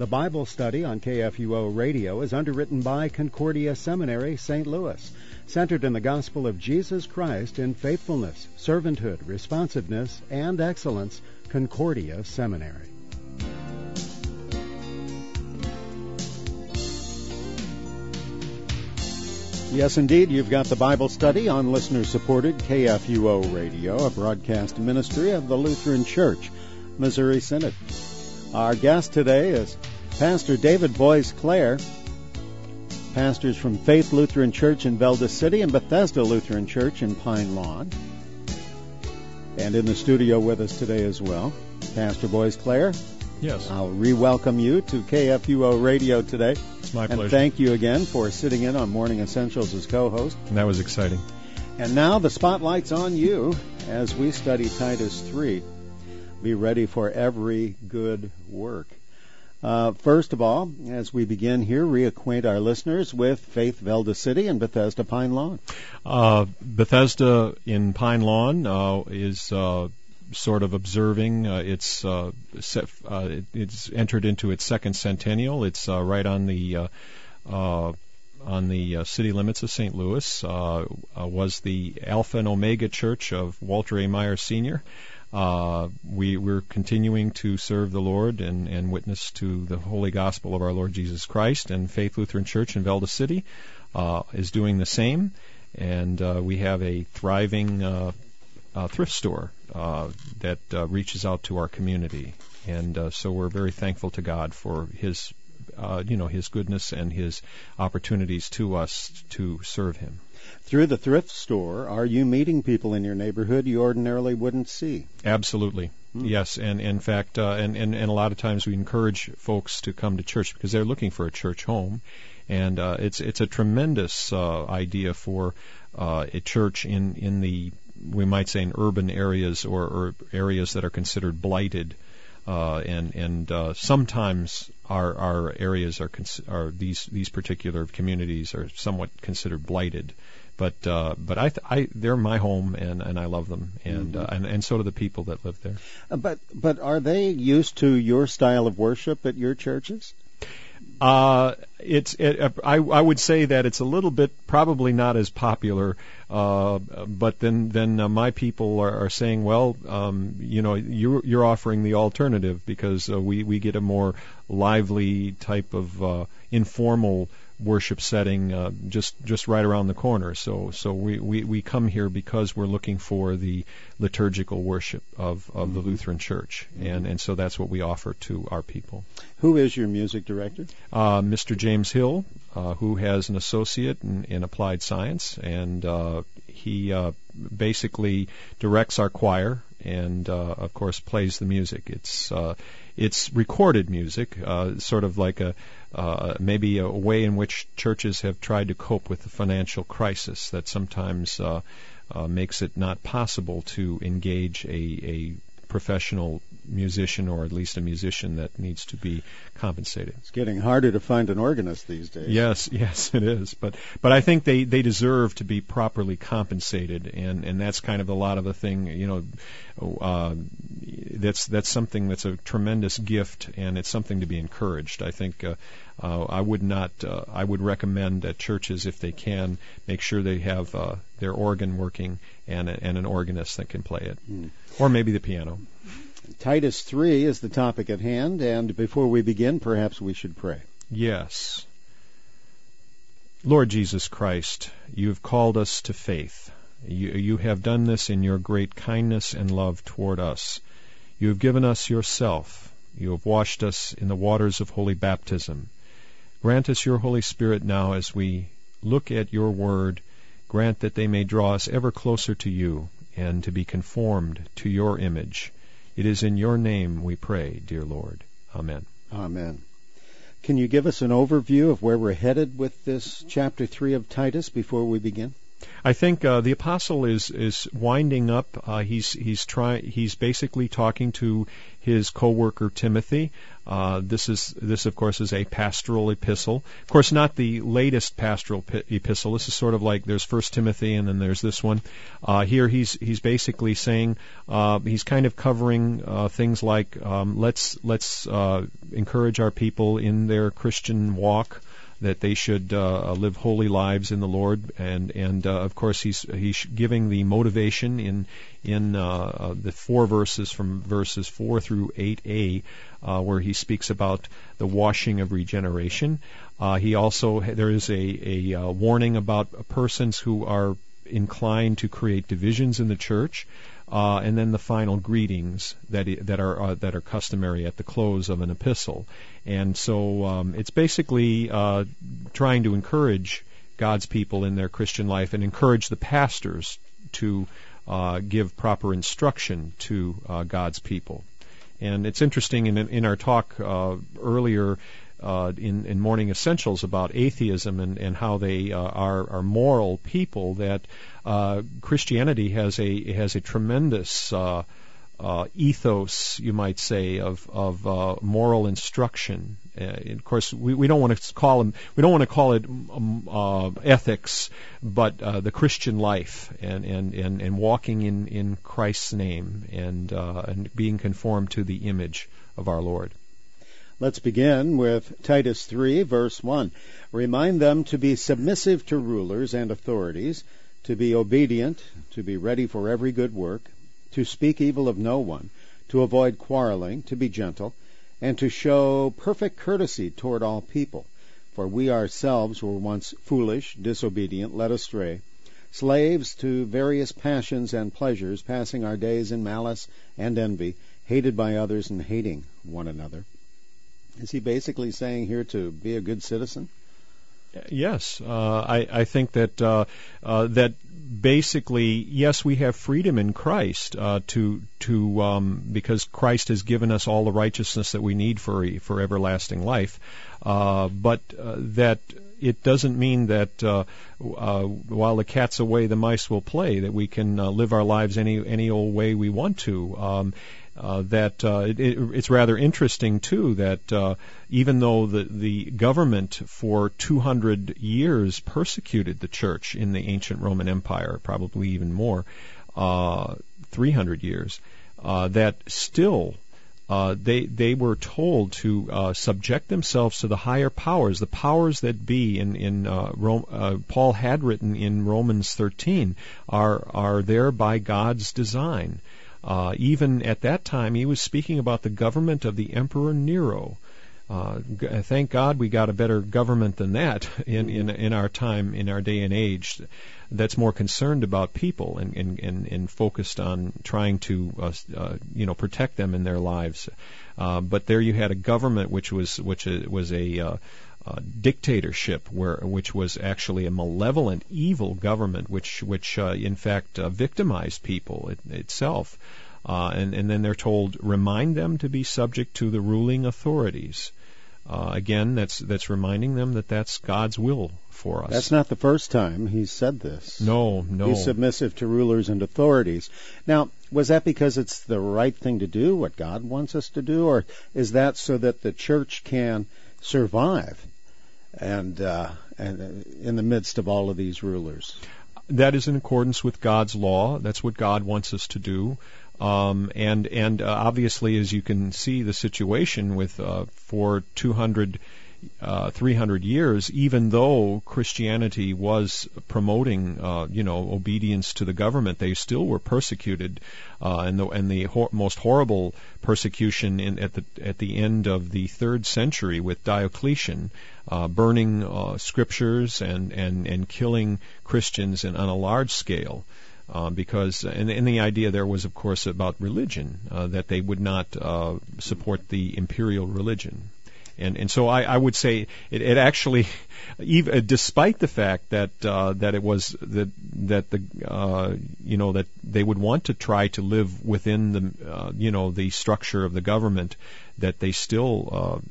The Bible study on KFUO Radio is underwritten by Concordia Seminary, St. Louis, centered in the gospel of Jesus Christ in faithfulness, servanthood, responsiveness, and excellence. Concordia Seminary. Yes, indeed, you've got the Bible study on listener-supported KFUO Radio, a broadcast ministry of the Lutheran Church, Missouri Synod. Our guest today is Pastor David Boies Clare, pastors from Faith Lutheran Church in Velda City and Bethesda Lutheran Church in Pine Lawn. And in the studio with us today as well, Pastor Boies Clare. Yes. I'll re-welcome you to KFUO Radio today. It's my pleasure. And thank you again for sitting in on Morning Essentials as co-host. And that was exciting. And now the spotlight's on you as we study Titus 3. Be ready for every good work. First of all, as we begin here, reacquaint our listeners with Faith Velda City and Bethesda Pine Lawn. Bethesda in Pine Lawn is sort of observing. It's entered into its second centennial. It's right on the city limits of St. Louis. Was the Alpha and Omega Church of Walter A. Meyer Sr. We're continuing to serve the Lord and witness to the holy gospel of our Lord Jesus Christ, and Faith Lutheran Church in Velda City is doing the same. And we have a thriving thrift store that reaches out to our community, and so we're very thankful to God for His, His goodness and His opportunities to us to serve Him. Through the thrift store, are you meeting people in your neighborhood you ordinarily wouldn't see? Absolutely. Yes, and in fact, and a lot of times we encourage folks to come to church because they're looking for a church home, and it's a tremendous idea for a church in the, we might say, in urban areas or areas that are considered blighted, and sometimes our areas are these particular communities are somewhat considered blighted. But they're my home, and I love them, and so do the people that live there. But are they used to your style of worship at your churches? I would say that it's a little bit probably not as popular, but then my people are saying, well, you're offering the alternative because we get a more lively type of informal worship setting just right around the corner. So we come here because we're looking for the liturgical worship of the Lutheran Church, and so that's what we offer to our people. Who is your music director? Mr. James Hill, who has an associate in applied science, and he basically directs our choir and of course plays the music. It's recorded music, sort of like maybe a way in which churches have tried to cope with the financial crisis that sometimes makes it not possible to engage a professional musician, or at least a musician that needs to be compensated. It's getting harder to find an organist these days. Yes, it is. But I think they deserve to be properly compensated, and that's kind of a lot of the thing. That's something that's a tremendous gift, and it's something to be encouraged. I think I would recommend that churches, if they can, make sure they have their organ working and an organist that can play it, or maybe the piano. Titus 3 is the topic at hand, and before we begin, perhaps we should pray. Yes. Lord Jesus Christ, you have called us to faith. You have done this in your great kindness and love toward us. You have given us yourself. You have washed us in the waters of holy baptism. Grant us your Holy Spirit now as we look at your word. Grant that they may draw us ever closer to you and to be conformed to your image. It is in your name we pray, dear Lord. Amen. Amen. Can you give us an overview of where we're headed with this chapter 3 of Titus before we begin? I think the apostle is winding up. He's basically talking to his co-worker Timothy. This of course is a pastoral epistle. Of course, not the latest pastoral epistle. This is sort of like there's 1 Timothy and then there's this one. Here he's basically saying he's kind of covering things like let's encourage our people in their Christian walk, that they should live holy lives in the Lord, and of course he's giving the motivation in the 4 verses from verses 4 through 8a, where he speaks about the washing of regeneration. There is a warning about persons who are inclined to create divisions in the church. And then the final greetings that are customary at the close of an epistle, and so it's basically trying to encourage God's people in their Christian life and encourage the pastors to give proper instruction to God's people. And it's interesting in our talk earlier in Morning Essentials about atheism and how they are moral people, that Christianity has a tremendous ethos, you might say, of moral instruction. Of course, we don't want to call it ethics, but the Christian life and walking in Christ's name and being conformed to the image of our Lord. Let's begin with Titus 3, verse 1. Remind them to be submissive to rulers and authorities, to be obedient, to be ready for every good work, to speak evil of no one, to avoid quarreling, to be gentle, and to show perfect courtesy toward all people. For we ourselves were once foolish, disobedient, led astray, slaves to various passions and pleasures, passing our days in malice and envy, hated by others and hating one another. Is he basically saying here to be a good citizen? Yes, I think that that basically, yes, we have freedom in Christ because Christ has given us all the righteousness that we need for everlasting life, but that it doesn't mean that while the cat's away, the mice will play, that we can live our lives any old way we want to. It's rather interesting too that even though the government for 200 years persecuted the church in the ancient Roman Empire, probably even more, 300 years, that still they were told to subject themselves to the higher powers, the powers that be. Paul had written in Romans 13 are there by God's design. Even at that time, he was speaking about the government of the Emperor Nero. Thank God we got a better government than that in our time, in our day and age, that's more concerned about people and focused on trying to protect them in their lives. But there you had a government which was a dictatorship, which was actually a malevolent, evil government, which in fact victimized people itself. And then they're told, remind them to be subject to the ruling authorities. Again, that's reminding them that that's God's will for us. That's not the first time he's said this. No. Be submissive to rulers and authorities. Now, was that because it's the right thing to do, what God wants us to do, or is that so that the church can survive and in the midst of all of these rulers? That is in accordance with God's law. That's what God wants us to do. And obviously, as you can see, the situation with for 200, 300 years, even though Christianity was promoting, obedience to the government, they still were persecuted, and the most horrible persecution at the end of the 3rd century with Diocletian, burning scriptures and killing Christians on a large scale. Because the idea there was, of course, about religion, that they would not support the imperial religion. And so I would say it actually, even despite the fact that it was that they would want to try to live within the the structure of the government, that they still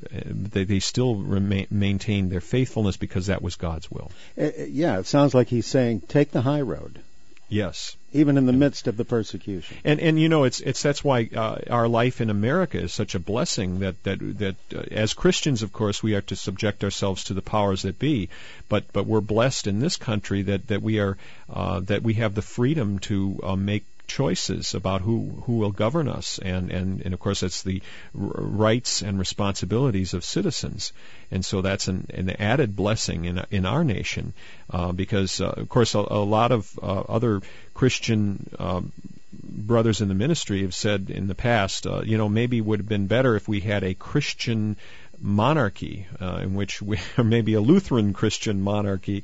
maintain their faithfulness because that was God's will. It sounds like he's saying, take the high road. Yes. Even in the midst of the persecution. And that's why our life in America is such a blessing, that as Christians, of course, we are to subject ourselves to the powers that be, but we're blessed in this country that we have the freedom to make choices about who will govern us, and of course that's the rights and responsibilities of citizens, and so that's an added blessing in our nation, because of course a lot of other Christian brothers in the ministry have said in the past, maybe it would have been better if we had a Christian monarchy, in which or maybe a Lutheran Christian monarchy,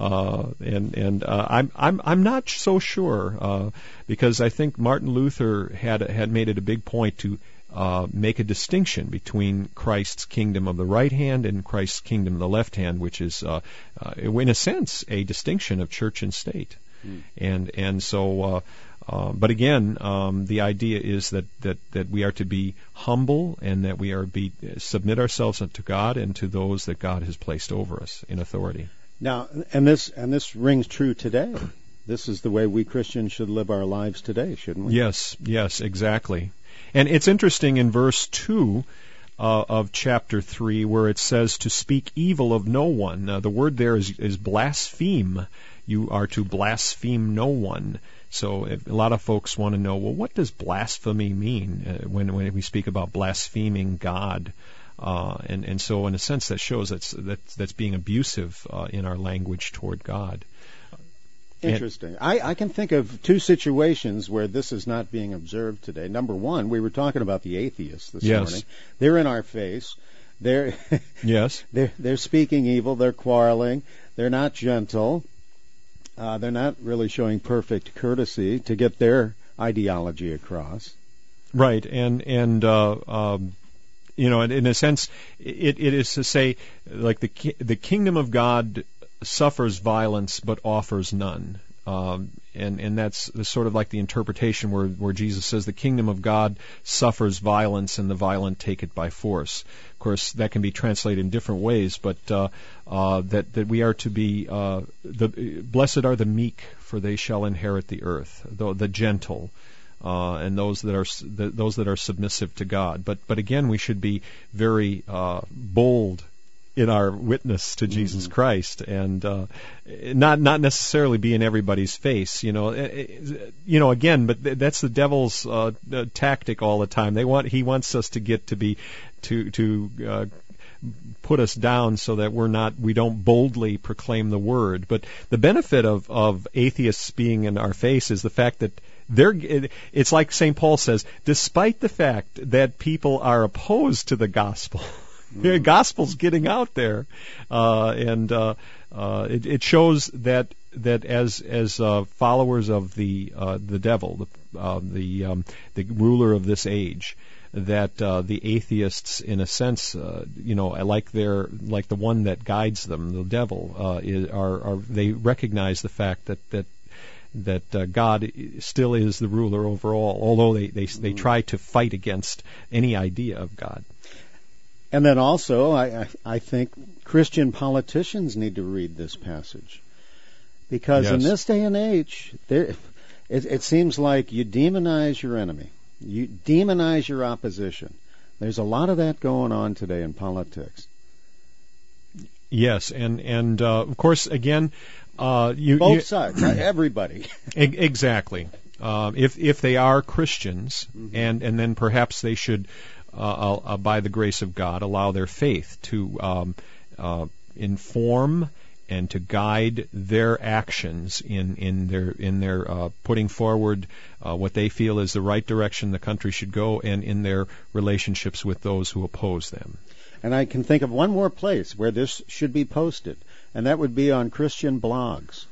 and I'm not so sure, because I think Martin Luther had made it a big point to make a distinction between Christ's kingdom of the right hand and Christ's kingdom of the left hand, which is in a sense a distinction of church and state. And so but again, the idea is that we are to be humble, and that we are submit ourselves unto God and to those that God has placed over us in authority. Now, and this rings true today. This is the way we Christians should live our lives today, shouldn't we? Yes, exactly. And it's interesting in verse 2 of chapter 3, where it says to speak evil of no one. The word there is blaspheme. You are to blaspheme no one. So a lot of folks want to know, well, what does blasphemy mean when we speak about blaspheming God? And so in a sense that shows that's being abusive in our language toward God. Interesting. I can think of two situations where this is not being observed today. Number one, we were talking about the atheists this morning. They're in our face. They're they're speaking evil. They're quarreling. They're not gentle. They're not really showing perfect courtesy to get their ideology across. Right, and in a sense, it is to say, like the kingdom of God suffers violence but offers none. And that's sort of like the interpretation where Jesus says the kingdom of God suffers violence and the violent take it by force. Of course, that can be translated in different ways, but that we are to be blessed are the meek, for they shall inherit the earth. The gentle, and those that are submissive to God. But again, we should be very bold in our witness to Jesus Christ, and not necessarily be in everybody's face, again, but that's the devil's tactic all the time. He wants us to get to put us down so that we don't boldly proclaim the word. But the benefit of atheists being in our face is the fact that it's like St. Paul says, despite the fact that people are opposed to the gospel, the gospel's getting out there, and it shows that as followers of the devil, the ruler of this age, that the atheists, in a sense, like the one that guides them, the devil, they recognize the fact that God still is the ruler over all, although they try to fight against any idea of God. And then also, I think Christian politicians need to read this passage, because in this day and age, it seems like you demonize your enemy, you demonize your opposition. There's a lot of that going on today in politics. Yes, and of course, again, both sides, everybody. Exactly. If they are Christians, and then perhaps they should, by the grace of God, allow their faith to inform and to guide their actions in their putting forward what they feel is the right direction the country should go, and in their relationships with those who oppose them. And I can think of one more place where this should be posted, and that would be on Christian blogs.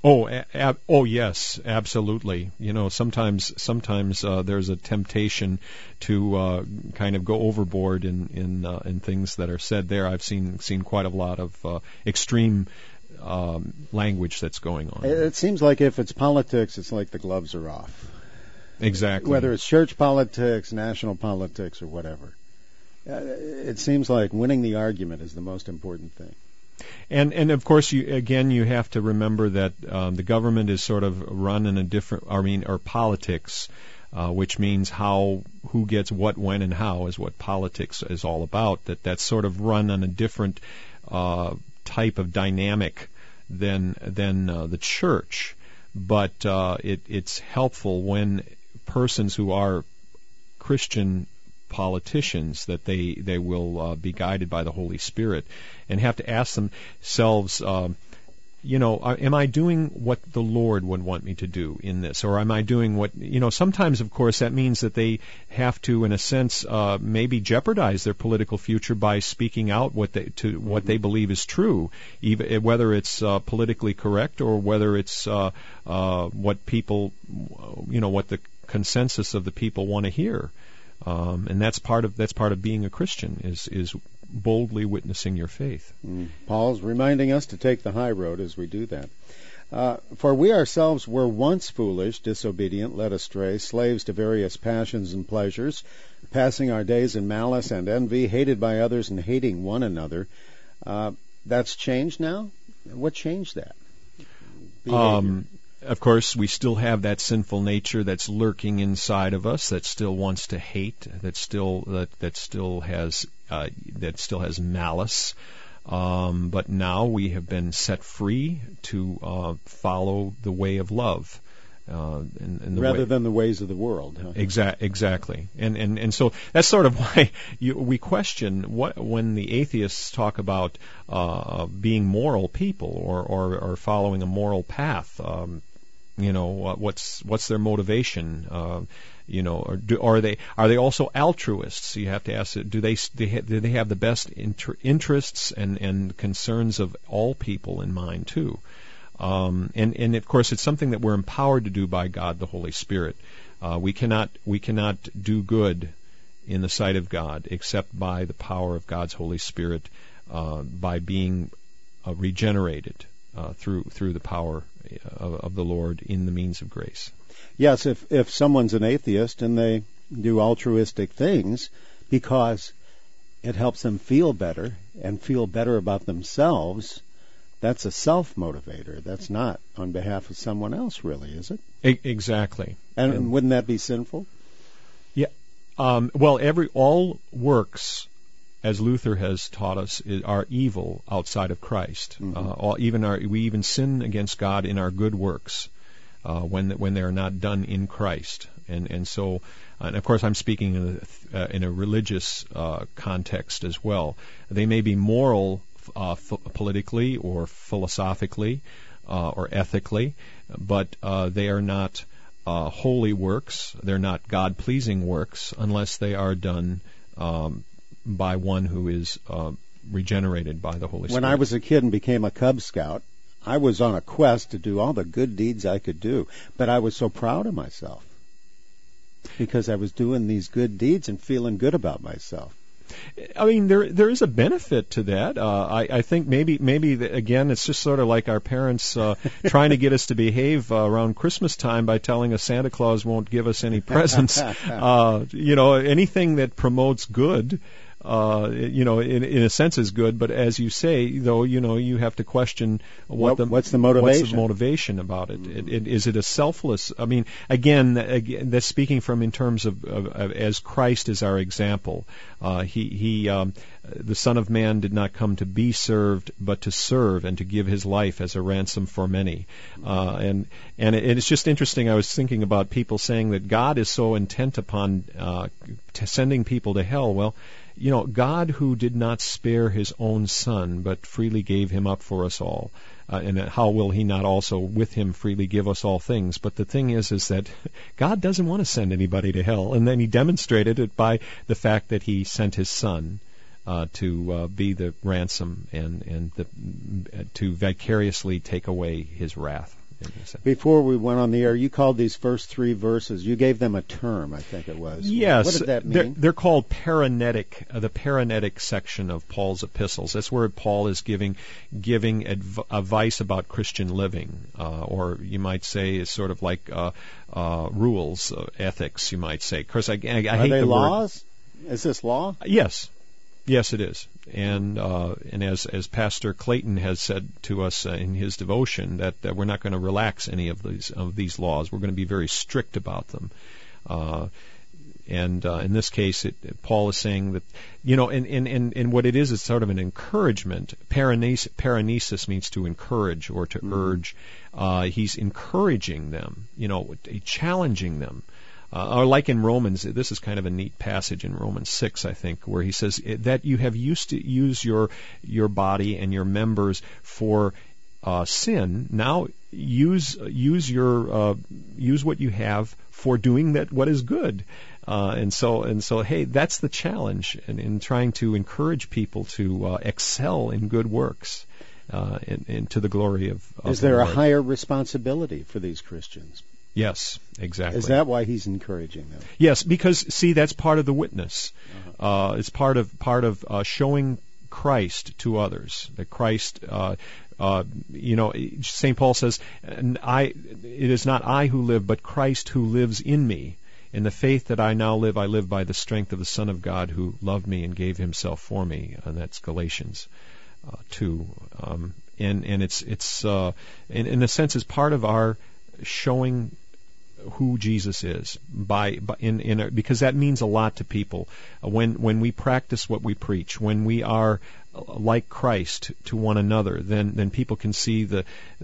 Oh yes, absolutely. Sometimes there's a temptation to kind of go overboard in things that are said there. I've seen quite a lot of extreme language that's going on. It seems like if it's politics, it's like the gloves are off. Exactly. Whether it's church politics, national politics, or whatever. It seems like winning the argument is the most important thing. And of course, you have to remember that the government is sort of run in a different, or politics, which means who gets what, when, and how is what politics is all about. That's sort of run on a different type of dynamic than the church. But it's helpful when persons who are Christian politicians that they will be guided by the Holy Spirit and have to ask themselves, am I doing what the Lord would want me to do in this, or am I doing what sometimes of course that means that they have to, in a sense, maybe jeopardize their political future by speaking out what they believe is true, even whether it's politically correct or whether it's what people what the consensus of the people want to hear. And that's part of being a Christian is boldly witnessing your faith. Paul's reminding us to take the high road as we do that. For we ourselves were once foolish, disobedient, led astray, slaves to various passions and pleasures, passing our days in malice and envy, hated by others and hating one another. That's changed now? What changed that behavior? Of course, we still have that sinful nature that's lurking inside of us, that still wants to hate, that still has malice. But now we have been set free to follow the way of love, rather than the ways of the world. Huh? Exactly, and so that's sort of why we question when the atheists talk about being moral people or following a moral path. What's their motivation? Are they also altruists? You have to ask, do they have the best interests and concerns of all people in mind too? And of course, it's something that we're empowered to do by God, the Holy Spirit. We cannot do good in the sight of God except by the power of God's Holy Spirit, by being regenerated through the power of the Lord in the means of grace. Yes, if someone's an atheist and they do altruistic things because it helps them feel better and feel better about themselves, that's a self-motivator. That's not on behalf of someone else, really, is it? Exactly. And wouldn't that be sinful? Yeah. All works, as Luther has taught us, are evil outside of Christ. Mm-hmm. We even sin against God in our good works when they are not done in Christ. And so, and of course, I'm speaking in a religious context as well. They may be moral politically or philosophically or ethically, but they are not holy works. They're not God-pleasing works unless they are done by one who is regenerated by the Holy Spirit. When I was a kid and became a Cub Scout, I was on a quest to do all the good deeds I could do, but I was so proud of myself because I was doing these good deeds and feeling good about myself. I mean, there is a benefit to that. I think maybe again, it's just sort of like our parents trying to get us to behave around Christmas time by telling us Santa Claus won't give us any presents. Anything that promotes good, in a sense is good. But as you say, though, you have to question what's the motivation? What's the motivation about it? Mm-hmm. Is it a selfless? I mean, again, that's speaking from in terms of as Christ is our example. The Son of Man did not come to be served, but to serve and to give his life as a ransom for many. And it's just interesting. I was thinking about people saying that God is so intent upon sending people to hell. Well, God who did not spare his own Son, but freely gave him up for us all. And how will he not also with him freely give us all things? But the thing is that God doesn't want to send anybody to hell. And then he demonstrated it by the fact that he sent his Son to be the ransom and to vicariously take away his wrath. Before we went on the air, you called these first three verses, you gave them a term, I think it was. Yes. What did that mean? They're called paranetic, the paranetic section of Paul's epistles. That's where Paul is giving advice about Christian living, or you might say is sort of like rules, ethics, you might say. Of course, I hate the laws? Word. Is this law? Yes. Yes, it is, and as Pastor Clayton has said to us in his devotion, that we're not going to relax any of these laws. We're going to be very strict about them. And in this case, Paul is saying that, and what it is sort of an encouragement. Paranesis means to encourage or to urge. He's encouraging them, challenging them. Or like in Romans, this is kind of a neat passage in Romans 6, I think, where he says that you have used to use your body and your members for sin. Now use what you have for doing what is good. And so, hey, that's the challenge in trying to encourage people to excel in good works, and to the glory of Is there the a Lord. higher responsibility for these Christians? Yes, exactly. Is that why he's encouraging them? Yes, because see, that's part of the witness. It's part of showing Christ to others. That Christ, St. Paul says, "It is not I who live, but Christ who lives in me. In the faith that I now live, I live by the strength of the Son of God who loved me and gave Himself for me." And that's Galatians 2. And it's in a sense, is part of our showing who Jesus is because that means a lot to people. When we practice what we preach, when we are like Christ to one another, then people can see the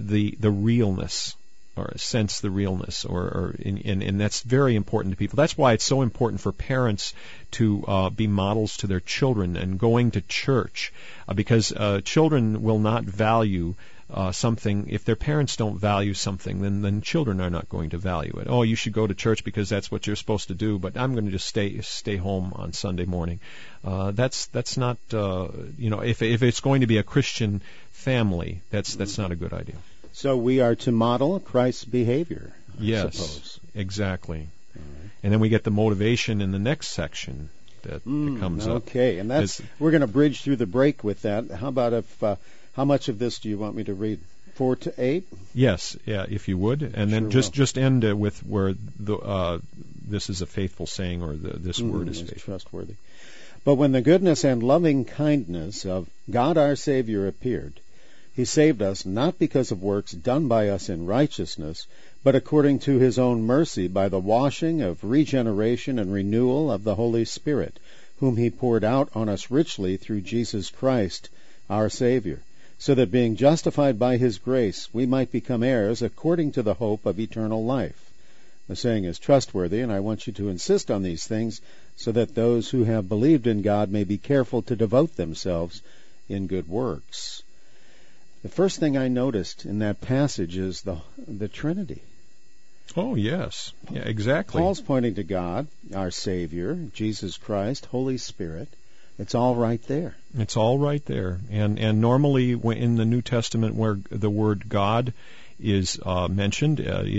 realness, or sense the realness, and that's very important to people. That's why it's so important for parents to be models to their children and going to church, because children will not value something. If their parents don't value something, then children are not going to value it. Oh, you should go to church because that's what you're supposed to do, but I'm going to just stay home on Sunday morning. That's not if it's going to be a Christian family, that's not a good idea. So we are to model Christ's behavior, I suppose. Exactly. Right. And then we get the motivation in the next section that comes up. Okay, and we're going to bridge through the break with that. How about how much of this do you want me to read? 4 to 8? Yes, yeah, if you would, and then just end with where this is a faithful saying, or this word is faithful. Trustworthy. But when the goodness and loving kindness of God our Savior appeared, He saved us not because of works done by us in righteousness, but according to His own mercy, by the washing of regeneration and renewal of the Holy Spirit, whom He poured out on us richly through Jesus Christ our Savior, so that being justified by His grace, we might become heirs according to the hope of eternal life. The saying is trustworthy, and I want you to insist on these things, so that those who have believed in God may be careful to devote themselves in good works. The first thing I noticed in that passage is the Trinity. Oh, yes. Yeah, exactly. Paul's pointing to God, our Savior, Jesus Christ, Holy Spirit. It's all right there. It's all right there. And normally in the New Testament where the word God is mentioned,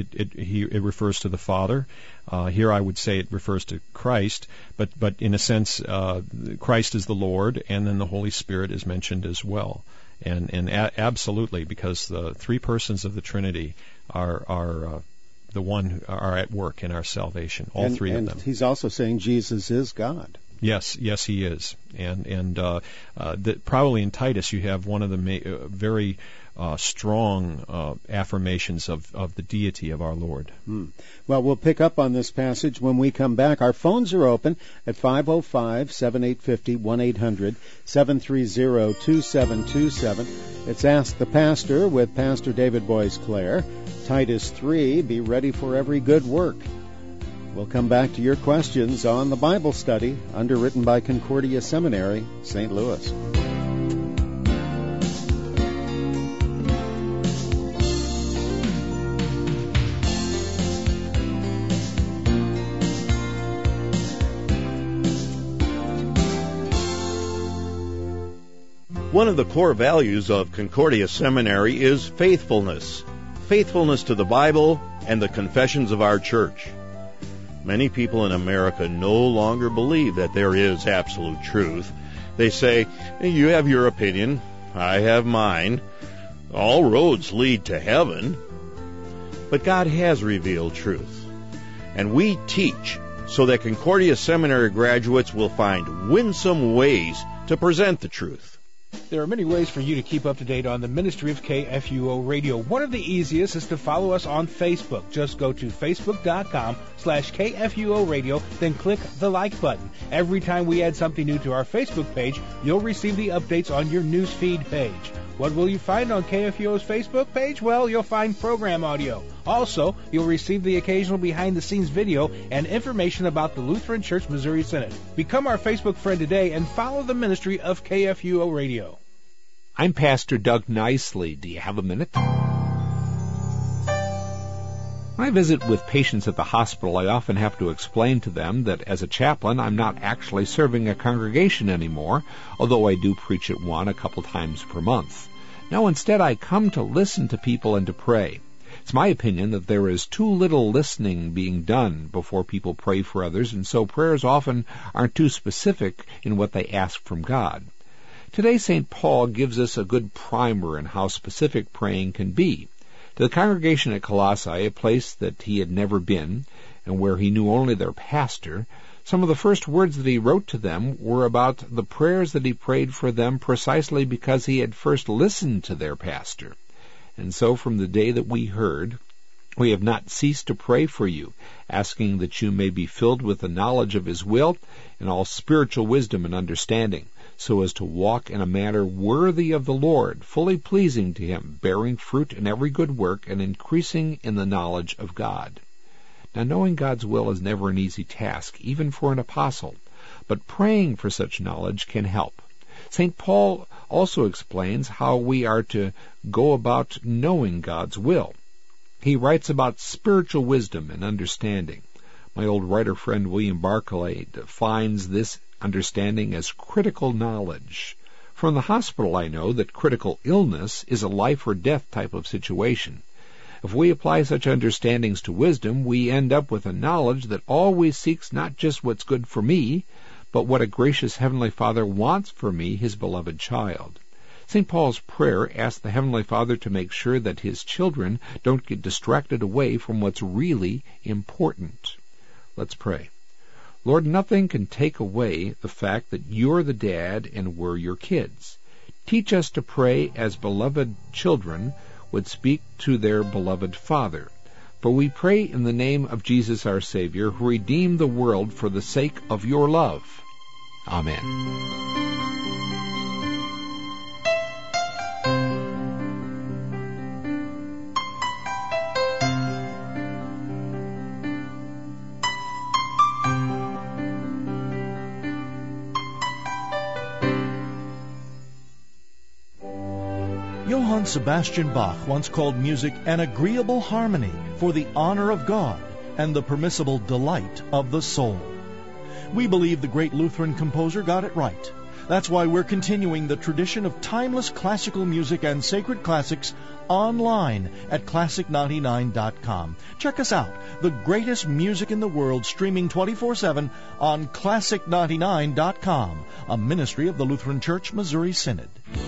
it refers to the Father. Here I would say it refers to Christ, but in a sense, Christ is the Lord, and then the Holy Spirit is mentioned as well. And absolutely, because the three persons of the Trinity are the one who are at work in our salvation. All three of them. And he's also saying Jesus is God. Yes, he is. And probably in Titus you have one of the very strong affirmations of the deity of our Lord. Well, we'll pick up on this passage when we come back. Our phones are open at 505-7850, 1-800-730-2727. It's Ask the Pastor with Pastor David Boyce Clare. Titus 3, be ready for every good work. We'll come back to your questions on the Bible study, underwritten by Concordia Seminary, St. Louis. One of the core values of Concordia Seminary is faithfulness. faithfulness to the Bible, and the confessions of our church. Many people in America no longer believe that there is absolute truth. They say, you have your opinion, I have mine. All roads lead to heaven. But God has revealed truth. And we teach so that Concordia Seminary graduates will find winsome ways to present the truth. There are many ways for you to keep up to date on the ministry of KFUO Radio. One of the easiest is to follow us on Facebook. Just go to facebook.com/KFUO Radio, then click the like button. Every time we add something new to our Facebook page, you'll receive the updates on your news feed page. What will you find on KFUO's Facebook page? Well, you'll find program audio. Also, you'll receive the occasional behind-the-scenes video and information about the Lutheran Church Missouri Synod. Become our Facebook friend today and follow the ministry of KFUO Radio. I'm Pastor Doug Nicely. Do you have a minute? When I visit with patients at the hospital, I often have to explain to them that as a chaplain, I'm not actually serving a congregation anymore, although I do preach at one a couple times per month. No, instead I come to listen to people and to pray. It's my opinion that there is too little listening being done before people pray for others, and so prayers often aren't too specific in what they ask from God. Today, St. Paul gives us a good primer in how specific praying can be. To the congregation at Colossae, a place that he had never been, and where he knew only their pastor, some of the first words that he wrote to them were about the prayers that he prayed for them precisely because he had first listened to their pastor. And so from the day that we heard, we have not ceased to pray for you, asking that you may be filled with the knowledge of his will and all spiritual wisdom and understanding, so as to walk in a manner worthy of the Lord, fully pleasing to him, bearing fruit in every good work, and increasing in the knowledge of God. Now, knowing God's will is never an easy task, even for an apostle, but praying for such knowledge can help. St. Paul also explains how we are to go about knowing God's will. He writes about spiritual wisdom and understanding. My old writer friend William Barclay defines this understanding as critical knowledge. From the hospital, I know that critical illness is a life or death type of situation. If we apply such understandings to wisdom, we end up with a knowledge that always seeks not just what's good for me, but what a gracious Heavenly Father wants for me, his beloved child. St. Paul's prayer asks the Heavenly Father to make sure that his children don't get distracted away from what's really important. Let's pray. Lord, nothing can take away the fact that you're the dad and we're your kids. Teach us to pray as beloved children would speak to their beloved Father. For we pray in the name of Jesus our Savior, who redeemed the world for the sake of your love. Amen. Johann Sebastian Bach once called music an agreeable harmony for the honor of God and the permissible delight of the soul. We believe the great Lutheran composer got it right. That's why we're continuing the tradition of timeless classical music and sacred classics online at Classic99.com. Check us out, the greatest music in the world, streaming 24/7 on Classic99.com, a ministry of the Lutheran Church Missouri Synod.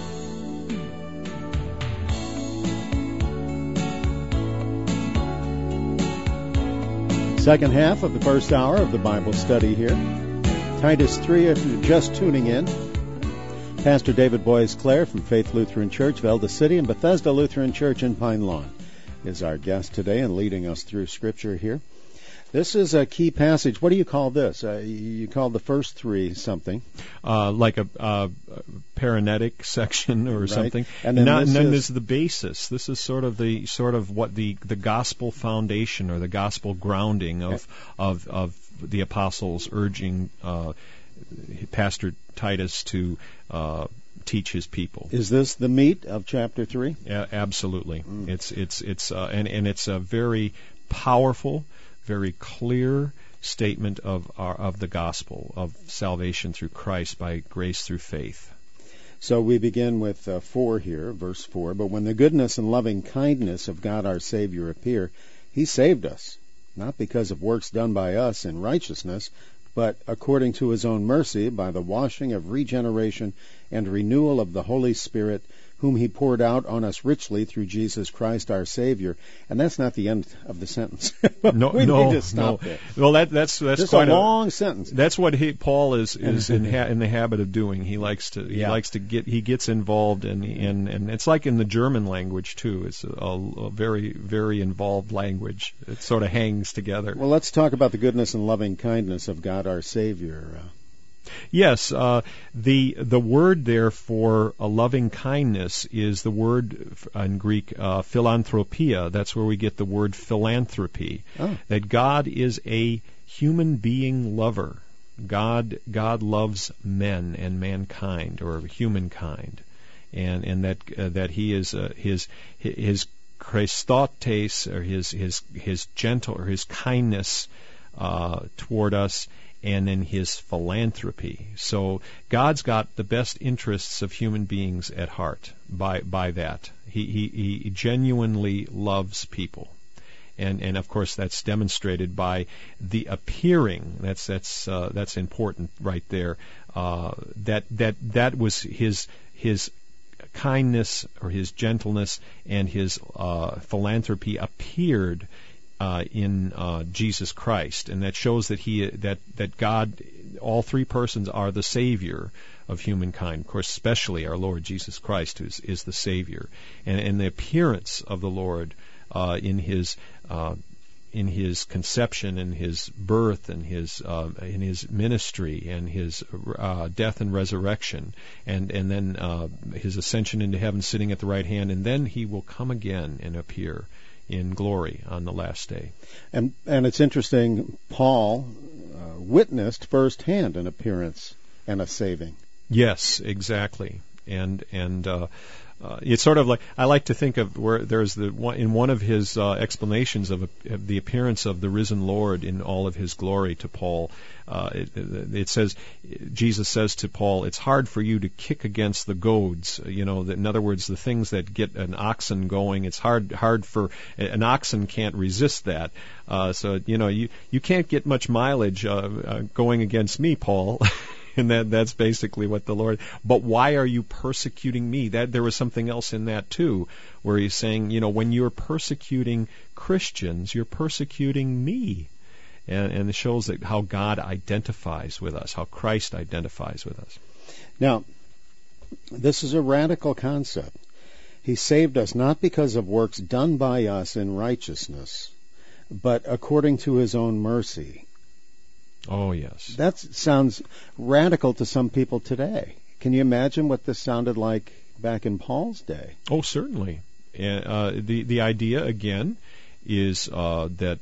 Second half of the first hour of the Bible study here. Titus 3, if you're just tuning in. Pastor David Boyes-Clare from Faith Lutheran Church, Velda City, and Bethesda Lutheran Church in Pine Lawn is our guest today and leading us through Scripture here. This is a key passage. What do you call this? You call the first three something. Like a paranetic section or something. And then this is the basis. This is sort of what the gospel foundation or the gospel grounding of the apostles urging Pastor Titus to teach his people. Is this the meat of chapter 3? Yeah, absolutely. It's it's a very powerful, very clear statement of the gospel of salvation through Christ by grace through faith. So we begin with 4 here, verse 4. But when the goodness and loving kindness of God our Savior appear, He saved us, not because of works done by us in righteousness, but according to His own mercy, by the washing of regeneration and renewal of the Holy Spirit, whom He poured out on us richly through Jesus Christ our Savior. And that's not the end of the sentence. We need to stop there. Well, that's Just quite a long sentence. That's what Paul is in the habit of doing. He likes to he gets involved and it's like in the German language too. It's a very, very involved language. It sort of hangs together. Well, let's talk about the goodness and loving kindness of God our Savior. Yes, the word there for a loving kindness is the word in Greek philanthropia. That's where we get the word philanthropy. Oh. That God is a human being lover. God loves men and mankind, or humankind, and that He is his Christotes, or his gentle, or His kindness toward us, and then His philanthropy. So God's got the best interests of human beings at heart by that. He genuinely loves people. And of course that's demonstrated by the appearing. That's important right there. That was His kindness, or His gentleness, and His philanthropy appeared in Jesus Christ, and that shows that God, all three persons, are the Savior of humankind. Of course, especially our Lord Jesus Christ, who is the Savior, and the appearance of the Lord in His conception, and His birth, and in His ministry, and His death and resurrection, and then His ascension into heaven, sitting at the right hand, and then He will come again and appear in glory on the last day. And it's interesting, Paul witnessed firsthand an appearance and a saving. Yes, exactly. And it's sort of like, I like to think of where there's in one of his explanations of the appearance of the risen Lord in all of His glory to Paul. It says, Jesus says to Paul, it's hard for you to kick against the goads. In other words, the things that get an oxen going, it's hard for an oxen can't resist that. So you can't get much mileage going against me, Paul. And that's basically what the Lord. But why are you persecuting me? That there was something else in that too, where He's saying, when you're persecuting Christians, you're persecuting me, and it shows that how God identifies with us, how Christ identifies with us. Now, this is a radical concept. He saved us not because of works done by us in righteousness, but according to His own mercy. Oh, yes. That sounds radical to some people today. Can you imagine what this sounded like back in Paul's day? Oh, certainly. The idea again is that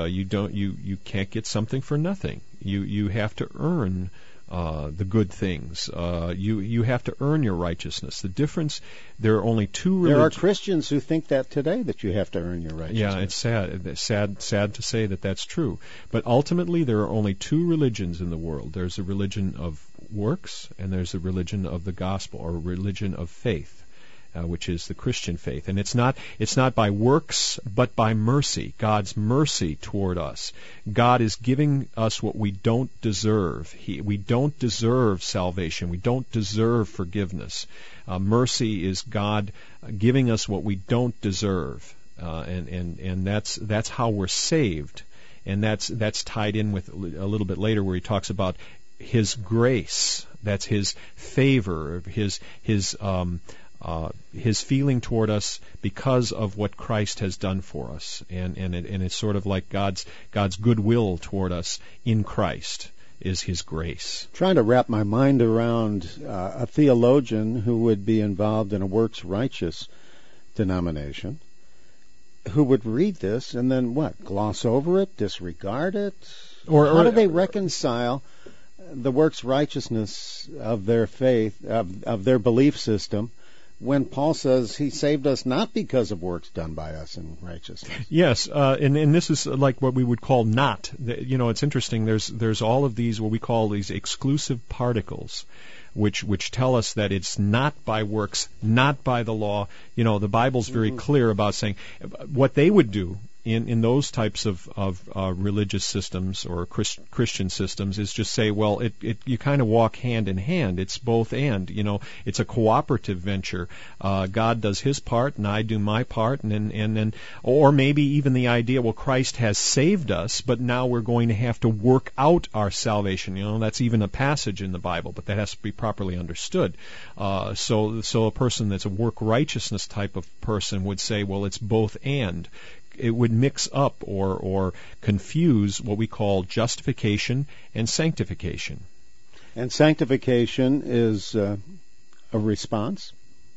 you can't get something for nothing. You have to earn the good things. You have to earn your righteousness. The difference, there are only two religions. There are Christians who think that today, that you have to earn your righteousness. Yeah, it's sad to say that that's true. But ultimately, there are only two religions in the world. There's a religion of works, and there's a religion of the gospel, or a religion of faith, which is the Christian faith. And it's not by works, but by mercy, God's mercy toward us. God is giving us what we don't deserve. We don't deserve salvation. We don't deserve forgiveness. Mercy is God giving us what we don't deserve. And that's how we're saved. And that's tied in with a little bit later, where He talks about His grace. That's His favor, His feeling toward us because of what Christ has done for us, and it's sort of like God's goodwill toward us in Christ is His grace. Trying to wrap my mind around a theologian who would be involved in a works righteous denomination, who would read this and then gloss over it, disregard it, or how do they reconcile the works righteousness of their faith, of their belief system, when Paul says He saved us not because of works done by us in righteousness? Yes, and this is like what we would call not. It's interesting. There's all of these, what we call these exclusive particles, which tell us that it's not by works, not by the law. The Bible's very clear about saying what they would do in those types of religious systems or Christian systems is just say, well, you kind of walk hand in hand. It's both and. It's a cooperative venture. God does His part and I do my part, and then, or maybe even the idea, well, Christ has saved us, but now we're going to have to work out our salvation. That's even a passage in the Bible, but that has to be properly understood. So a person that's a work righteousness type of person would say, well, it's both and. It would mix up or confuse what we call justification and sanctification. And sanctification is a response?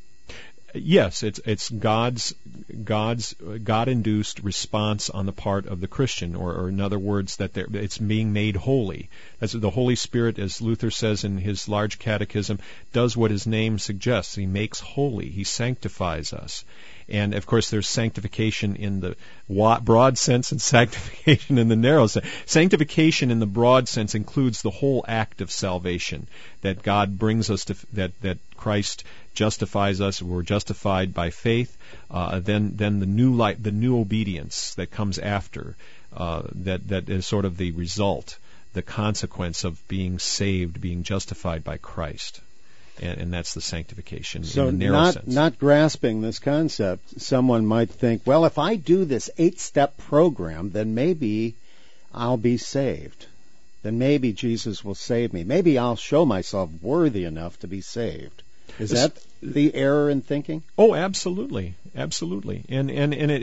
Yes, it's God's God-induced response on the part of the Christian, or in other words, that it's being made holy. As the Holy Spirit, as Luther says in his large catechism, does what his name suggests. He makes holy. He sanctifies us. And, of course, there's sanctification in the broad sense and sanctification in the narrow sense. Sanctification in the broad sense includes the whole act of salvation, that God brings us to, that Christ justifies us. We're justified by faith. Then the new life, the new obedience that comes after, that is sort of the result, the consequence of being saved, being justified by Christ. And that's the sanctification in the narrow sense. Not grasping this concept, someone might think, well, if I do this 8-step program, then maybe I'll be saved. Then maybe Jesus will save me. Maybe I'll show myself worthy enough to be saved. Is that the error in thinking? Oh, absolutely, absolutely. And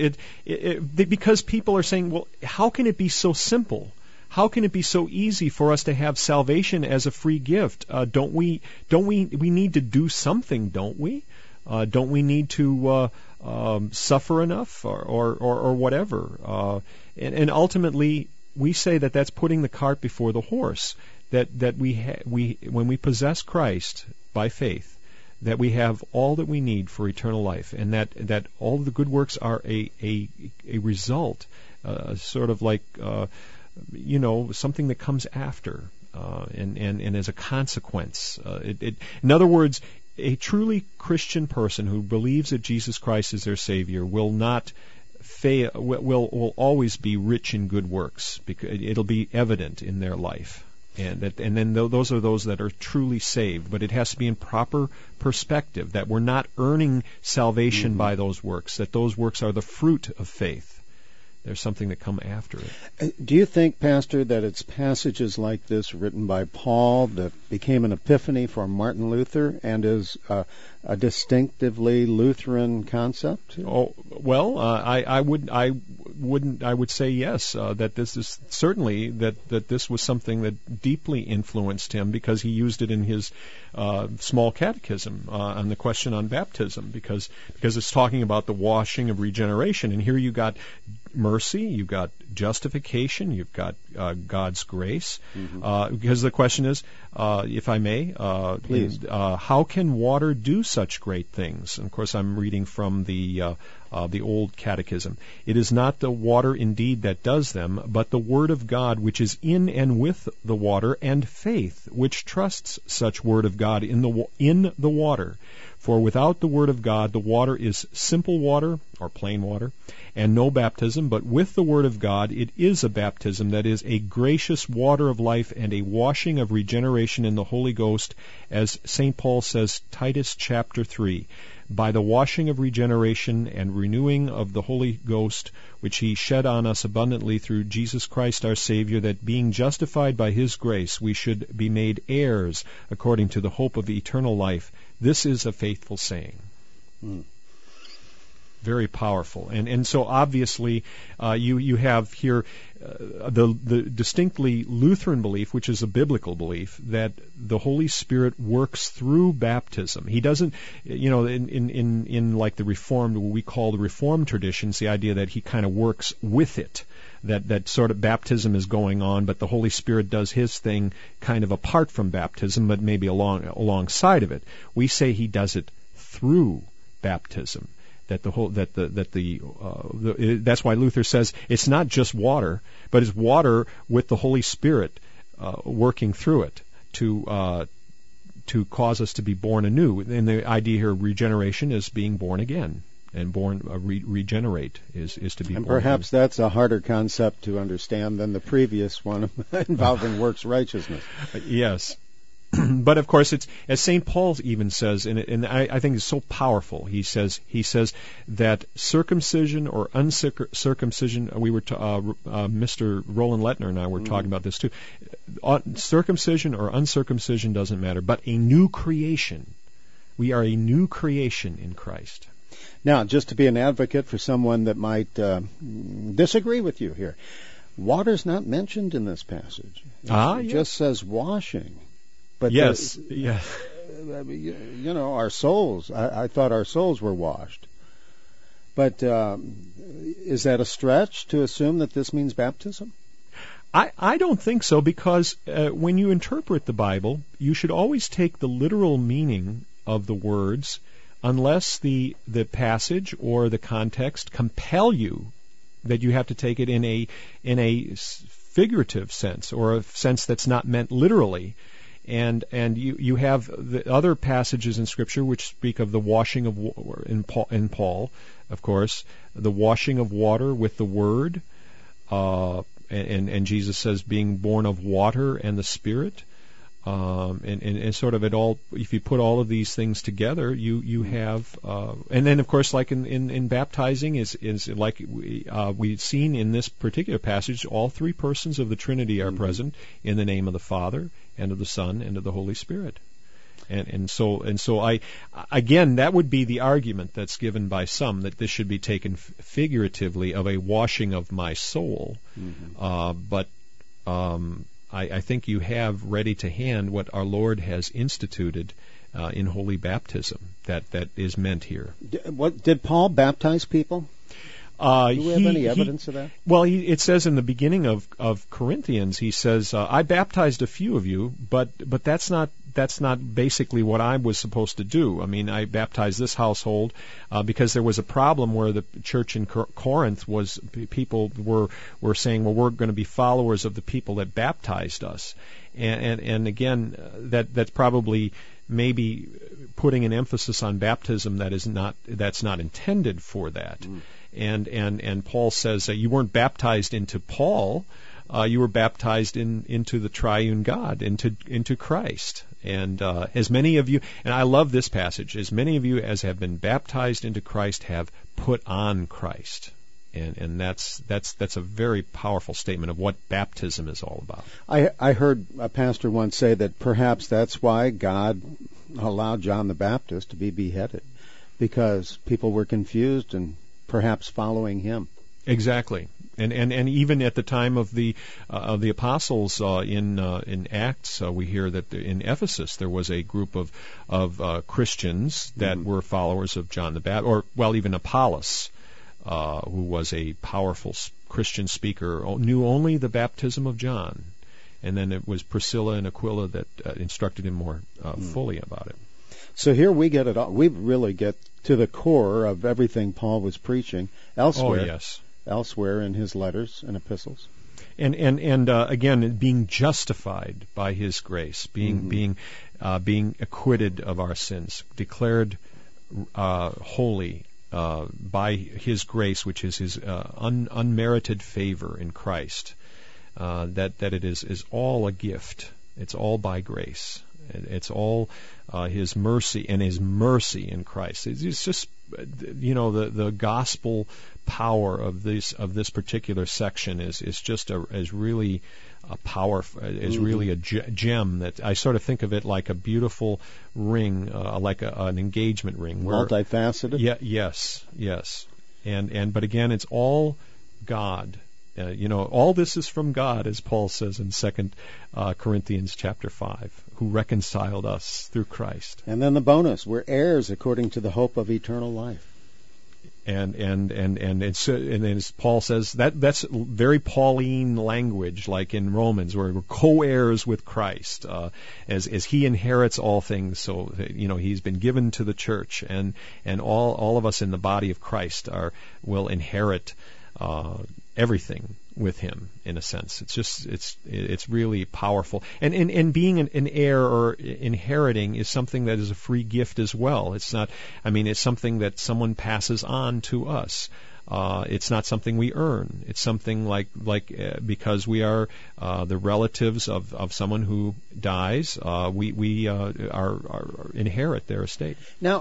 it because people are saying, well, how can it be so simple? How can it be so easy for us to have salvation as a free gift? Don't we need to do something, don't we? Don't we need to suffer enough or whatever? And ultimately, we say that that's putting the cart before the horse. That we when we possess Christ by faith, that we have all that we need for eternal life, and that all the good works are a result, sort of like something that comes after, and as a consequence. In other words, a truly Christian person who believes that Jesus Christ is their Savior will not fail. Will always be rich in good works, because it'll be evident in their life. And then those are those that are truly saved. But it has to be in proper perspective, that we're not earning salvation by those works, that those works are the fruit of faith. There's something that come after it. Do you think, Pastor, that it's passages like this written by Paul that became an epiphany for Martin Luther and is a distinctively Lutheran concept? Oh, well, I would say yes. That this is certainly that this was something that deeply influenced him, because he used it in his small catechism on the question on baptism, because it's talking about the washing of regeneration, and here you got mercy, you've got justification, you've got God's grace. Because the question is, if I may, please, how can water do such great things? And of course, I'm reading from the old catechism. It is not the water indeed that does them, but the word of God which is in and with the water, and faith which trusts such word of God in the water. For without the word of God, the water is simple water, or plain water, and no baptism, but with the word of God, it is a baptism, that is a gracious water of life and a washing of regeneration in the Holy Ghost, as St. Paul says, Titus chapter 3, by the washing of regeneration and renewing of the Holy Ghost, which he shed on us abundantly through Jesus Christ our Savior, that being justified by his grace, we should be made heirs according to the hope of eternal life. This is a faithful saying. Very powerful. And so obviously you have here the distinctly Lutheran belief, which is a biblical belief, that the Holy Spirit works through baptism. He doesn't, in like the Reformed, what we call the Reformed traditions, the idea that he kind of works with it, that sort of baptism is going on, but the Holy Spirit does his thing kind of apart from baptism, but maybe alongside of it. We say he does it through baptism. That's why Luther says it's not just water, but it's water with the Holy Spirit working through it to to cause us to be born anew. And the idea here of regeneration is being born again. And regenerate is to be born. And perhaps that's a harder concept to understand than the previous one involving works righteousness. Yes. But of course, it's as St. Paul even says, and I think it's so powerful. He says that circumcision or uncircumcision. We were Mr. Roland Lettner and I were talking about this too. Circumcision or uncircumcision doesn't matter, but a new creation. We are a new creation in Christ. Now, just to be an advocate for someone that might disagree with you here, water's not mentioned in this passage. It just says washing. But yes. Our souls, I thought our souls were washed. But is that a stretch to assume that this means baptism? I don't think so, because when you interpret the Bible, you should always take the literal meaning of the words, unless the passage or the context compel you that you have to take it in a figurative sense, or a sense that's not meant literally. And you have the other passages in Scripture which speak of the washing of in Paul, of course, the washing of water with the Word, and Jesus says being born of water and the Spirit. And sort of it all, if you put all of these things together, you have, and then of course, like in baptizing is like we've seen in this particular passage, all three persons of the Trinity are present in the name of the Father and of the Son and of the Holy Spirit. And so I, again, that would be the argument that's given by some, that this should be taken figuratively of a washing of my soul. But I think you have ready to hand what our Lord has instituted in holy baptism that is meant here. Did Paul baptize people? Do we have any evidence of that? Well, it says in the beginning of Corinthians, he says, "I baptized a few of you, but that's not basically what I was supposed to do. I mean, I baptized this household because there was a problem where the church in Corinth was, people were saying, well, we're going to be followers of the people that baptized us, and again, that's probably maybe putting an emphasis on baptism that's not intended for that." And Paul says that you weren't baptized into Paul, you were baptized into the triune God, into Christ. And as many of you, and I love this passage, as many of you as have been baptized into Christ have put on Christ. And that's a very powerful statement of what baptism is all about. I heard a pastor once say that perhaps that's why God allowed John the Baptist to be beheaded, because people were confused and perhaps following him. Exactly. And even at the time of the apostles in Acts, we hear that in Ephesus there was a group of Christians that were followers of John the Baptist, or even Apollos, who was a powerful Christian speaker, knew only the baptism of John, and then it was Priscilla and Aquila that instructed him more fully about it. So here we get it all. We really get to the core of everything Paul was preaching elsewhere. Oh, yes. Elsewhere in his letters and epistles. And again, being justified by his grace, being acquitted of our sins, declared holy by his grace, which is his unmerited favor in Christ. That it is all a gift. It's all by grace. It's all his mercy, and his mercy in Christ. It's just, the gospel power of this particular section is really a powerful, is really a gem that I sort of think of it like a beautiful ring, like an engagement ring, multifaceted. Yeah, yes. But again, it's all God. All this is from God, as Paul says in 2 Corinthians chapter 5, who reconciled us through Christ. And then the bonus, we're heirs according to the hope of eternal life. And as Paul says, that's very Pauline language, like in Romans, where we're co-heirs with Christ, as he inherits all things. So he's been given to the church, and all of us in the body of Christ will inherit everything with him, in a sense. It's really powerful. And being an heir or inheriting is something that is a free gift as well. It's not, it's something that someone passes on to us. It's not something we earn. It's something like because we are the relatives of someone who dies, we inherit their estate. Now,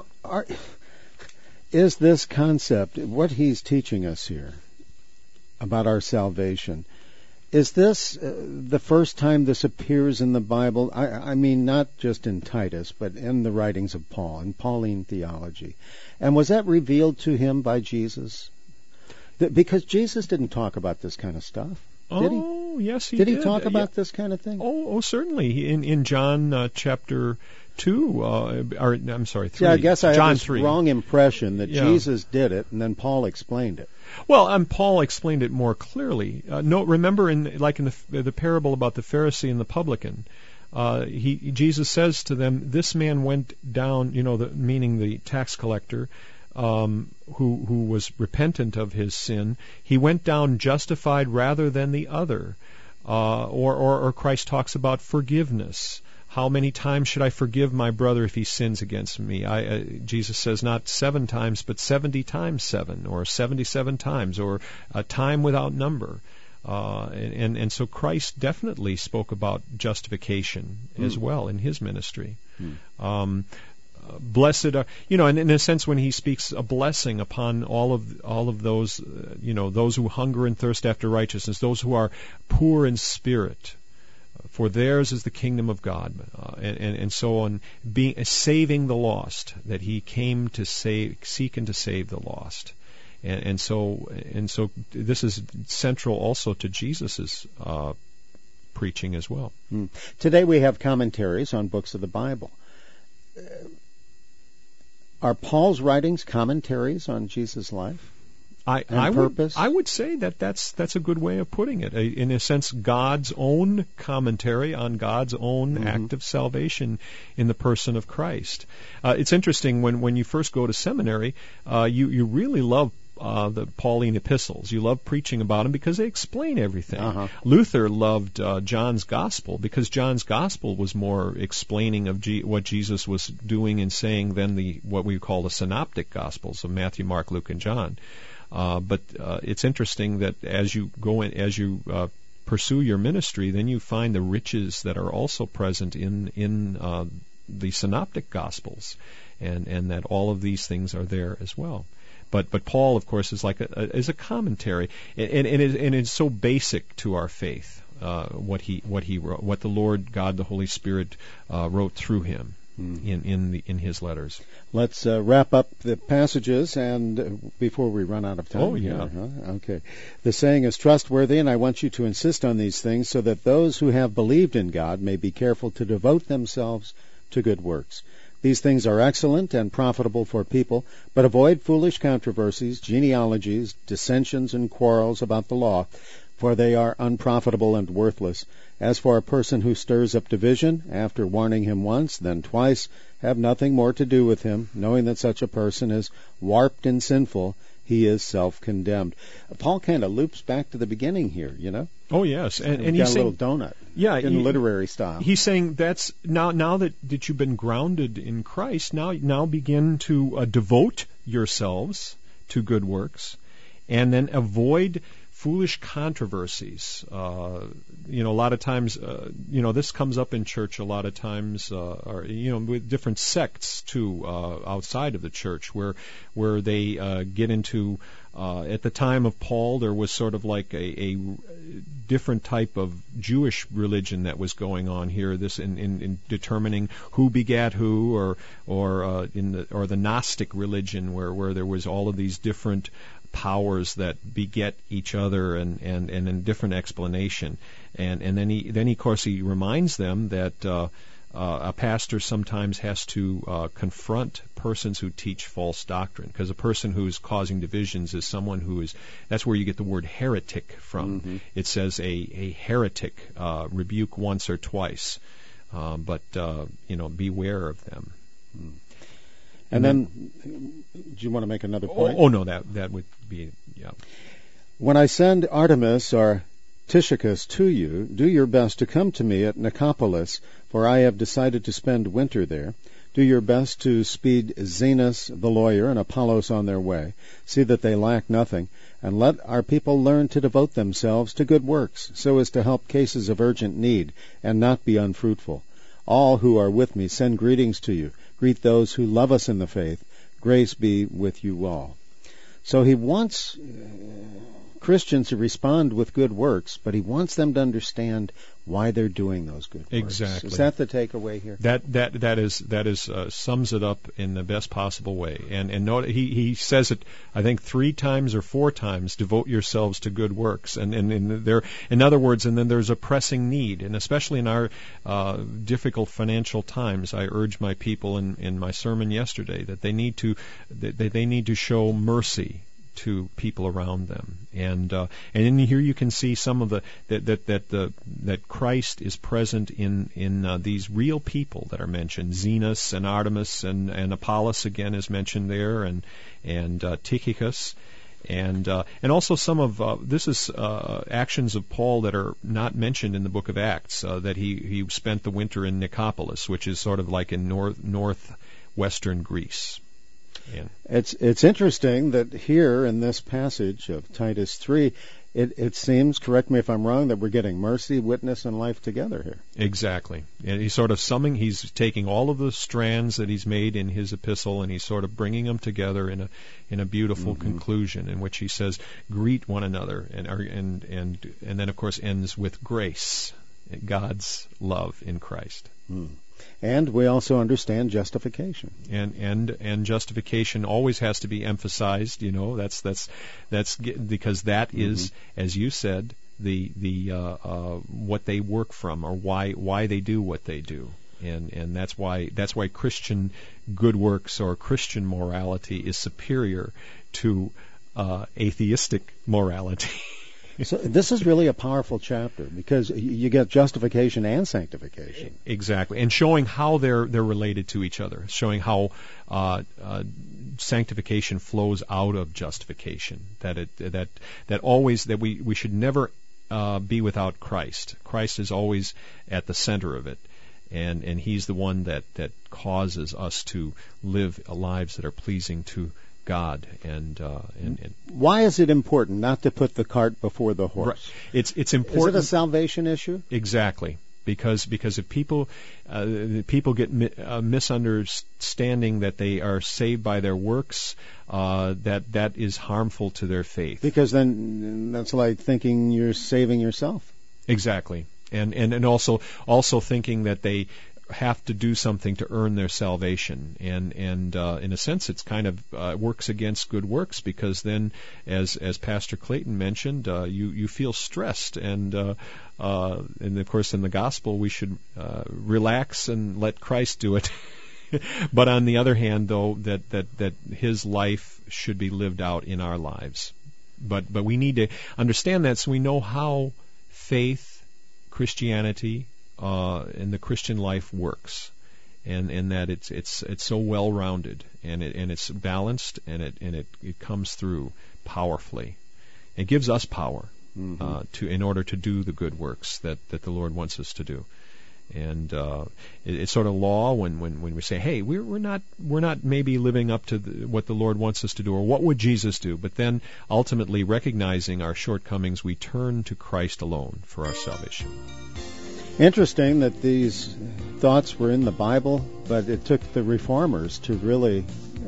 is this concept, what he's teaching us here about our salvation, is this the first time this appears in the Bible? I mean, not just in Titus, but in the writings of Paul, in Pauline theology. And was that revealed to him by Jesus? Because Jesus didn't talk about this kind of stuff, did he? Oh, yes, he did. Did he talk about this kind of thing? Oh, certainly. In John chapter 2, 3. Yeah, I guess I John have this 3. wrong impression that Jesus did it and then Paul explained it. Well, Paul explained it more clearly. Remember in the parable about the Pharisee and the publican, Jesus says to them, "This man went down," meaning the tax collector, who was repentant of his sin. He went down justified rather than the other. Or Christ talks about forgiveness. How many times should I forgive my brother if he sins against me? Jesus says not 7 times, but 70 times 7, or 77 times, or a time without number. And so Christ definitely spoke about justification as well in his ministry. Blessed are, and in a sense, when he speaks a blessing upon all of those, those who hunger and thirst after righteousness, those who are poor in spirit, for theirs is the kingdom of God, and so on, saving the lost, that he came to seek and to save the lost, and so this is central also to Jesus's preaching as well. Today we have commentaries on books of the Bible. Are Paul's writings commentaries on Jesus' life and purpose? I would say that's a good way of putting it. In a sense, God's own commentary on God's own act of salvation in the person of Christ. It's interesting when you first go to seminary, you really love the Pauline epistles. You love preaching about them because they explain everything. Luther loved John's Gospel because John's Gospel was more explaining of what Jesus was doing and saying than what we call the synoptic Gospels of Matthew, Mark, Luke, and John. But it's interesting that as you go in, as you pursue your ministry, then you find the riches that are also present in the synoptic Gospels, and that all of these things are there as well. But Paul, of course, is is a commentary, and it's so basic to our faith. What he wrote, what the Lord God, the Holy Spirit, wrote through him in his letters. Let's wrap up the passages, and before we run out of time. Oh yeah. Okay. The saying is trustworthy, and I want you to insist on these things, so that those who have believed in God may be careful to devote themselves to good works. These things are excellent and profitable for people, but avoid foolish controversies, genealogies, dissensions, and quarrels about the law, for they are unprofitable and worthless. As for a person who stirs up division, after warning him once, then twice, have nothing more to do with him, knowing that such a person is warped and sinful. He is self-condemned. Paul kind of loops back to the beginning here, Oh yes, and he's got a little donut. Yeah, in literary style. He's saying that's now that you've been grounded in Christ, now begin to devote yourselves to good works, and then avoid foolish controversies. A lot of times, this comes up in church a lot of times, with different sects too, outside of the church, where they get into. At the time of Paul, there was sort of like a different type of Jewish religion that was going on here. This in determining who begat who, or the Gnostic religion, where there was all of these different powers that beget each other and in different explanation. And then he of course he reminds them that a pastor sometimes has to confront persons who teach false doctrine, because a person who's causing divisions is someone that's where you get the word heretic from. It says a heretic, rebuke once or twice, but beware of them. And then, do you want to make another point? Oh no, that would be, yeah. When I send Artemas or Tychicus to you, do your best to come to me at Nicopolis, for I have decided to spend winter there. Do your best to speed Zenas the lawyer and Apollos on their way. See that they lack nothing, and let our people learn to devote themselves to good works, so as to help cases of urgent need, and not be unfruitful. All who are with me send greetings to you. Greet those who love us in the faith. Grace be with you all. So he wants Christians to respond with good works, but he wants them to understand why they're doing those good works. Exactly. Is that the takeaway here? That is sums it up in the best possible way. And note, he says it, I think 3 times or 4 times, devote yourselves to good works. And there, in other words, and then there's a pressing need, and especially in our difficult financial times, I urge my people in my sermon yesterday that they need to show mercy to people around them, and in here you can see some of that Christ is present in these real people that are mentioned. Zenas and Artemas and Apollos again is mentioned there, and Tychicus, and also some of this is actions of Paul that are not mentioned in the book of Acts. That he spent the winter in Nicopolis, which is sort of like in northwestern Greece. Yeah. It's interesting that here in this passage of Titus 3, it seems, correct me if I'm wrong, that we're getting mercy, witness, and life together here. Exactly. And he's sort of he's taking all of the strands that he's made in his epistle, and he's sort of bringing them together in a beautiful conclusion, in which he says, greet one another, and then of course ends with grace, God's love in Christ. And we also understand justification. And justification always has to be emphasized. That's because that is, as you said, the what they work from, or why they do what they do. And that's why Christian good works or Christian morality is superior to atheistic morality. So this is really a powerful chapter, because you get justification and sanctification. Exactly, and showing how they're related to each other, showing how sanctification flows out of justification. That we should never be without Christ. Christ is always at the center of it, and He's the one that causes us to live lives that are pleasing to God. And why is it important not to put the cart before the horse? Right. It's important. Is it a salvation issue? Exactly, because if people get misunderstanding that they are saved by their works, that is harmful to their faith. Because then that's like thinking you're saving yourself. Exactly, and also thinking that they have to do something to earn their salvation, and in a sense it's kind of works against good works, because then, as Pastor Clayton mentioned, you feel stressed, and of course in the gospel we should relax and let Christ do it. But on the other hand, though, that His life should be lived out in our lives. But we need to understand that, so we know how faith, Christianity, and the Christian life works, and that it's so well rounded, and it's balanced, and it comes through powerfully. It gives us power in order to do the good works that the Lord wants us to do. And it's sort of law when we say, hey, we're not maybe living up to what the Lord wants us to do, or what would Jesus do? But then ultimately, recognizing our shortcomings, we turn to Christ alone for our salvation. Interesting that these thoughts were in the Bible, but it took the reformers to really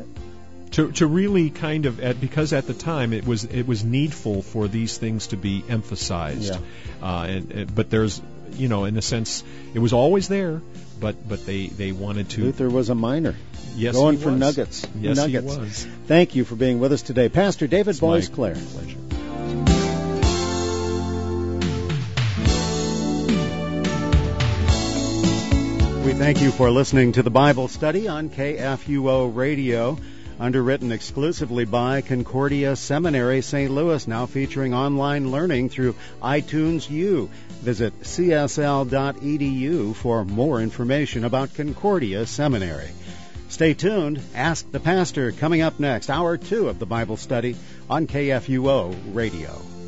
kind of, because at the time it was needful for these things to be emphasized. Yeah. But there's, in a sense, it was always there, but they wanted to. Luther was a miner. Yes, going he for was. nuggets. Yes, nuggets. He was. Thank you for being with us today, Pastor David Boisclair. Pleasure. We thank you for listening to the Bible study on KFUO Radio, underwritten exclusively by Concordia Seminary, St. Louis, now featuring online learning through iTunes U. Visit csl.edu for more information about Concordia Seminary. Stay tuned. Ask the Pastor coming up next, Hour 2 of the Bible study on KFUO Radio.